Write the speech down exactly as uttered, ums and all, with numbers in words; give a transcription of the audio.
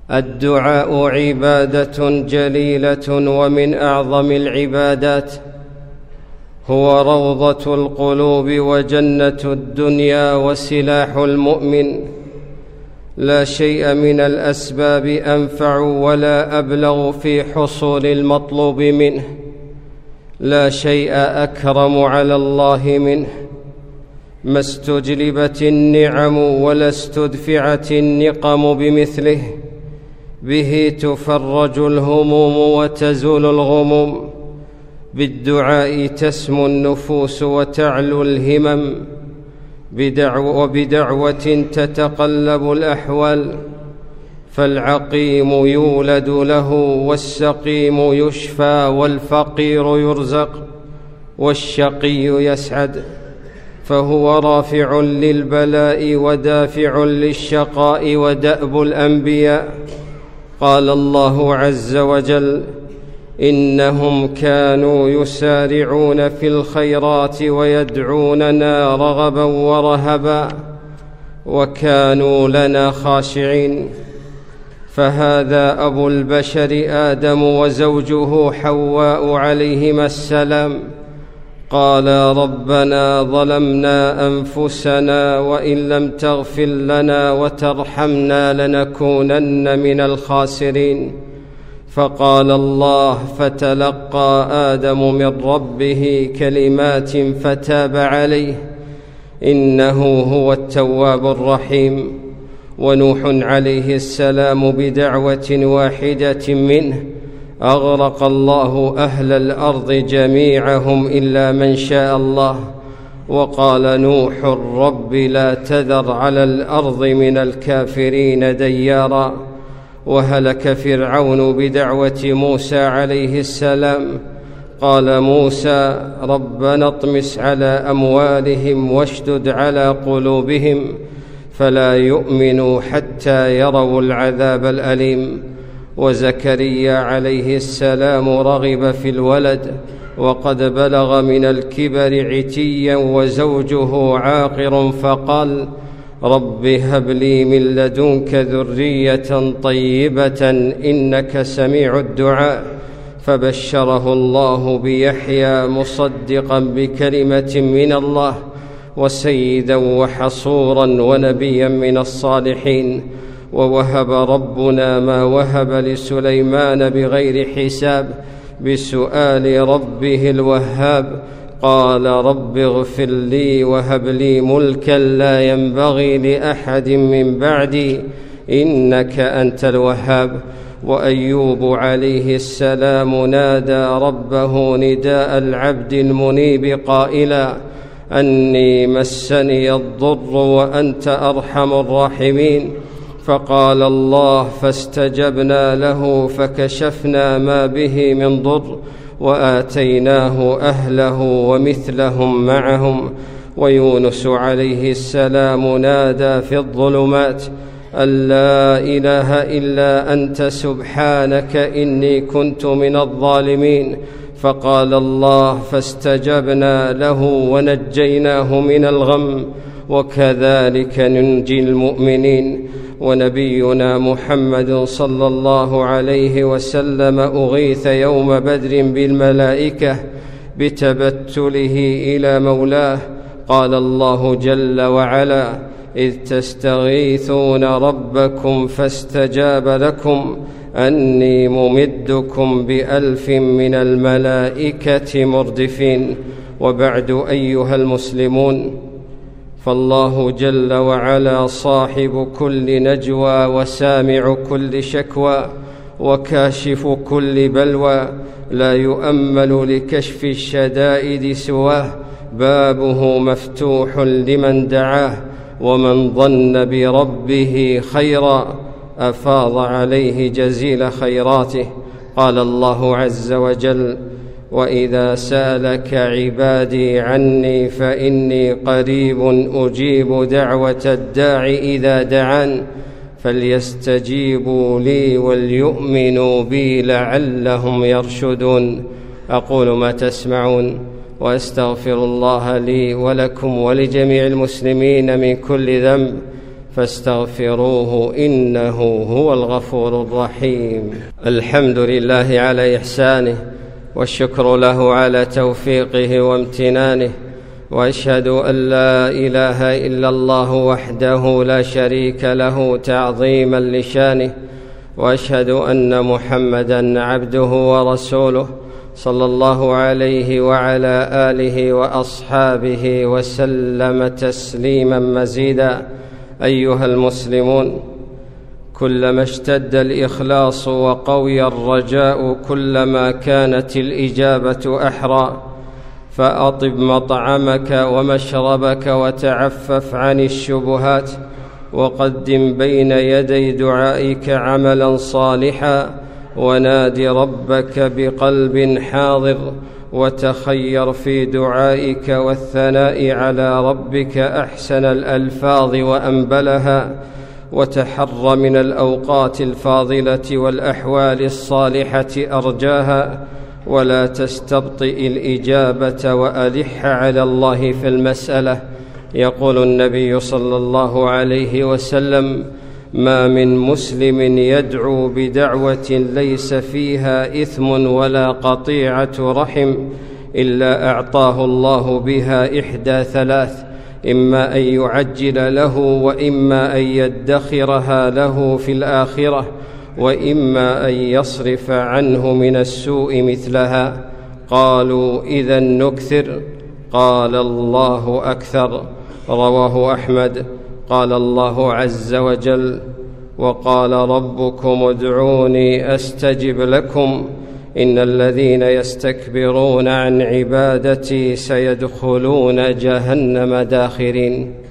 الدعاء عبادة جليلة ومن أعظم العبادات، هو روضة القلوب وجنة الدنيا وسلاح المؤمن. لا شيء من الأسباب أنفع ولا أبلغ في حصول المطلوب منه، لا شيء أكرم على الله منه. ما استجلبت النعم ولا استدفعت النقم بمثله، به تفرج الهموم وتزول الغموم، بالدعاء تسمو النفوس وتعلو الهمم، بدعو وبدعوة تتقلب الأحوال. فالعقيم يولد له، والسقيم يشفى، والفقير يرزق، والشقي يسعد. فهو رافع للبلاء ودافع للشقاء ودأب الأنبياء. قال الله عز وجل: إنهم كانوا يسارعون في الخيرات ويدعوننا رغبا ورهبا وكانوا لنا خاشعين. فهذا أبو البشر آدم وزوجه حواء عليهما السلام. قالا: ربنا ظلمنا أنفسنا وإن لم تغفر لنا وترحمنا لنكونن من الخاسرين. فقال الله: فتلقى آدم من ربه كلمات فتاب عليه إنه هو التواب الرحيم. ونوح عليه السلام بدعوة واحدة منه أغرق الله أهل الأرض جميعهم إلا من شاء الله. وقال نوح: رب لا تذر على الأرض من الكافرين ديارا. وهلك فرعون بدعوة موسى عليه السلام. قال موسى: ربنا اطمس على أموالهم واشدد على قلوبهم فلا يؤمنوا حتى يروا العذاب الأليم. وزكريا عليه السلام رغب في الولد وقد بلغ من الكبر عتيا وزوجه عاقر، فقال: رب هب لي من لدنك ذرية طيبة إنك سميع الدعاء. فبشره الله بيحيى مصدقا بكلمة من الله وسيدا وحصورا ونبيا من الصالحين. ووهب ربنا ما وهب لسليمان بغير حساب بسؤال ربه الوهاب. قال: رب اغفر لي وهب لي ملكا لا ينبغي لأحد من بعدي إنك أنت الوهاب. وأيوب عليه السلام نادى ربه نداء العبد المنيب قائلا: أني مسني الضر وأنت أرحم الراحمين. فقال الله: فاستجبنا له فكشفنا ما به من ضر وآتيناه أهله ومثلهم معهم. ويونس عليه السلام نادى في الظلمات: أن لا إله إلا أنت سبحانك إني كنت من الظالمين. فقال الله: فاستجبنا له ونجيناه من الغم وكذلك ننجي المؤمنين. ونبينا محمد صلى الله عليه وسلم أغيث يوم بدر بالملائكة بتبتله إلى مولاه. قال الله جل وعلا: إذ تستغيثون ربكم فاستجاب لكم أني ممدكم بألف من الملائكة مردفين. وبعد أيها المسلمون، فالله جل وعلا صاحب كل نجوى وسامع كل شكوى وكاشف كل بلوى، لا يؤمل لكشف الشدائد سواه، بابه مفتوح لمن دعاه. ومن ظن بربه خيرا أفاض عليه جزيل خيراته. قال الله عز وجل: وإذا سألك عبادي عني فإني قريب أجيب دعوة الداع إذا دعان فليستجيبوا لي وليؤمنوا بي لعلهم يرشدون. أقول ما تسمعون وأستغفر الله لي ولكم ولجميع المسلمين من كل ذنب فاستغفروه إنه هو الغفور الرحيم. الحمد لله على إحسانه، والشكر له على توفيقه وامتنانه، وأشهد أن لا إله إلا الله وحده لا شريك له تعظيما لشانه، وأشهد أن محمدًا عبده ورسوله صلى الله عليه وعلى آله وأصحابه وسلم تسليما مزيدا. أيها المسلمون، كلما اشتد الإخلاص وقوي الرجاء كلما كانت الإجابة أحرى، فأطب مطعمك ومشربك وتعفف عن الشبهات، وقدم بين يدي دعائك عملا صالحا، وناد ربك بقلب حاضر، وتخير في دعائك والثناء على ربك أحسن الألفاظ وأنبلها، وتحر من الأوقات الفاضلة والأحوال الصالحة أرجاها، ولا تستبطئ الإجابة وألح على الله في المسألة. يقول النبي صلى الله عليه وسلم: ما من مسلم يدعو بدعوة ليس فيها إثم ولا قطيعة رحم إلا أعطاه الله بها إحدى ثلاث: إما أن يعجل له، وإما أن يدخرها له في الآخرة، وإما أن يصرف عنه من السوء مثلها. قالوا: إذن نكثر؟ قال: الله أكثر. رواه أحمد. قال الله عز وجل: وقال ربكم ادعوني أستجب لكم إن الذين يستكبرون عن عبادتي سيدخلون جهنم داخرين.